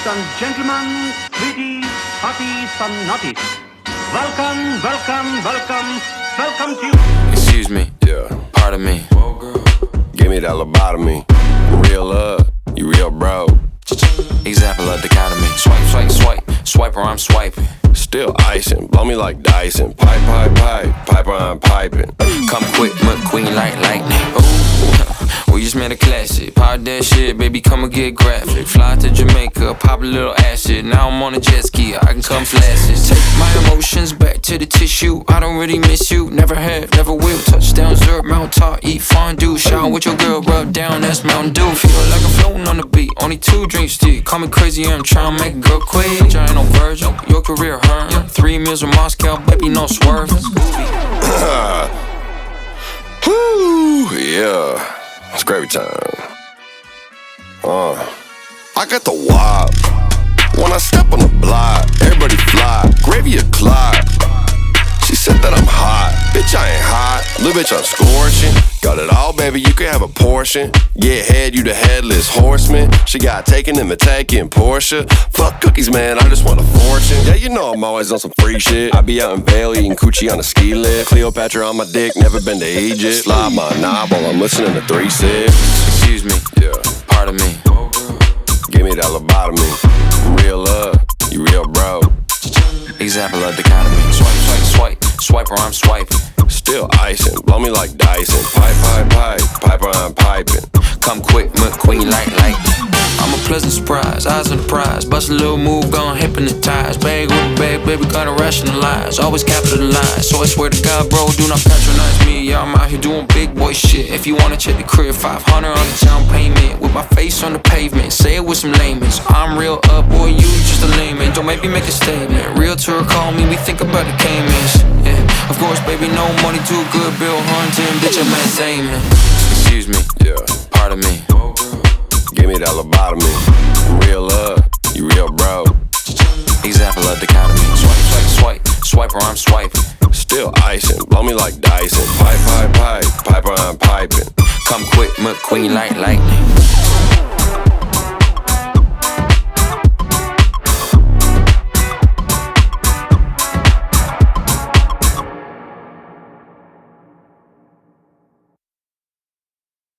and gentlemen, sweeties, hotties and nutties. Welcome, welcome, welcome, welcome to you. Excuse me, Yeah, pardon me. give me that lobotomy. Real love, you real bro. Example of dichotomy. Swipe, swipe, swipe. Swiper, I'm swiping. Still icing, blow me like Dyson. Pipe, pipe, pipe, piper, I'm piping. Come quick, McQueen like lightning. Ooh, we just made a classic. Pop that shit, baby, come and get graphic. Fly to Jamaica, pop a little acid. Now I'm on a jet ski, I can come flaccid. Take my emotions back to the tissue. I don't really miss you, never have, never will. Touchdown, Zurb, Mount Tar, eat fondue. Shower with your girl, rub down, that's Mountain Dew. Feel like I'm floating on the beat, only 2 drinks stick. Call me crazy, I'm trying to make a girl quit. I ain't no virgin, your career hurt. 3 meals in Moscow, baby, no swerve. Woo, yeah, it's gravy time. I got the wop. When I step on the block, everybody fly. Gravy a clock. She said that I'm hot. Bitch, I ain't hot. Little bitch, I'm scorching. Got it all, baby, you can have a portion. Get head, you the headless horseman. She got taken in the taking Porsche. Fuck cookies, man, I just want a fortune. Yeah, you know I'm always on some free shit. I be out in Vail eating coochie on a ski lift. Cleopatra on my dick, never been to Egypt. Slide my knob while I'm listening to 3-6. Excuse me, Yeah, pardon me. give me that lobotomy. Real love, you real bro. Example of dichotomy. Swipe, swipe, swipe. Swiper, I'm swiping. Still icing, blow me like Dyson. Pipe, pipe, pipe, piper, I'm piping. Come quick, McQueen like lightning. I'm a pleasant surprise, eyes on the prize. Bust a little move, gon' hypnotize. Bag with a bag, baby, gotta rationalize. Always capitalize, so I swear to God, bro, do not patronize me. Yeah, I'm out here doing big boy shit. If you wanna check the crib, 500 on the down payment. With my face on the pavement, say it with some layman's. I'm real up, boy, you just a layman. Don't make me make a statement. Realtor call me, we think about the Caymans. Yeah, of course, baby, no money too good. Bill Hunting, bitch, I'm Matt Damon. Excuse me, Yeah, pardon me. give me that lobotomy. Real love, you real bro. Example of dichotomy. Swipe, swipe, swipe. Swiper, I'm swiping. Still icing, blow me like Dyson. Pipe, pipe, pipe, piper, I'm piping. Come quick, McQueen like lightning.